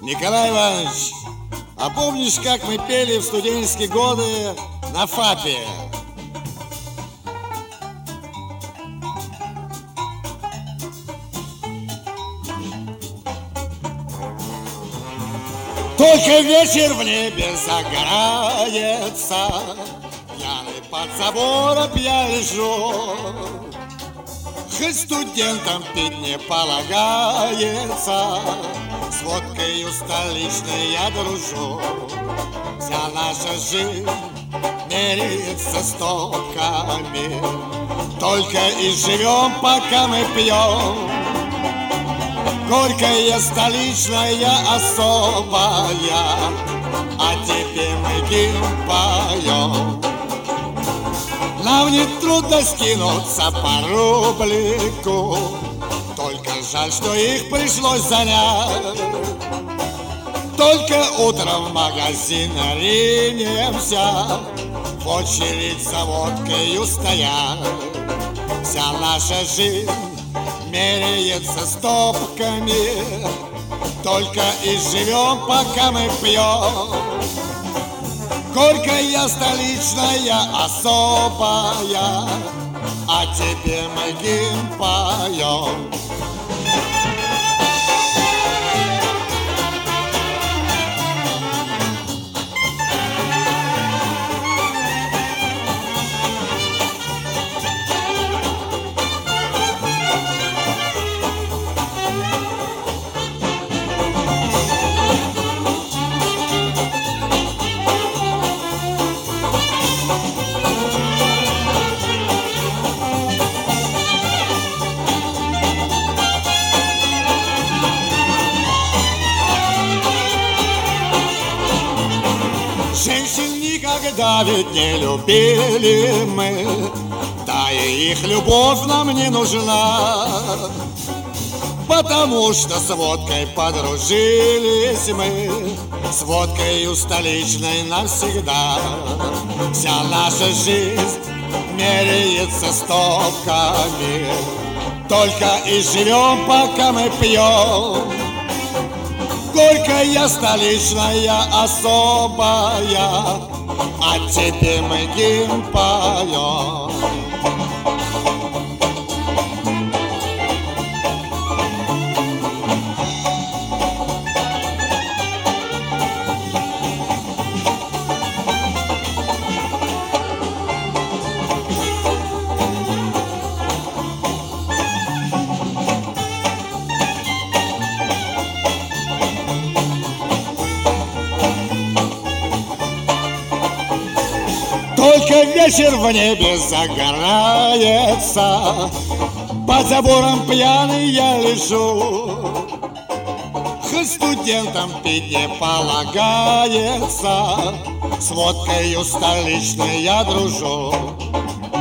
Николай Иванович, а помнишь, как мы пели в студенческие годы на ФАПе? Только вечер в небе загорается, пьяный под забором я лежу. Хоть студентам пить не полагается, с водкою столичной я дружу. Вся наша жизнь меряется стопками, только и живем, пока мы пьем. Горькая столичная особая, а теперь мы гимн поем. Нам не трудно скинуться по рублику, только жаль, что их пришлось занять. Только утром в магазин ринемся, в очередь за водкою стоят. Вся наша жизнь меряется стопками, только и живем, пока мы пьем. Горькая столичная особая, а тебе мы гимн поем. Женщин никогда ведь не любили мы, да и их любовь нам не нужна, потому что с водкой подружились мы, с водкою столичной навсегда. Вся наша жизнь меряется стопками, только и живем, пока мы пьем. Горькая столичная особая, а тебе мы гимн поем. Только вечер в небе загорается, под забором пьяный я лежу. Хоть студентам пить не полагается, с водкою столичной я дружу.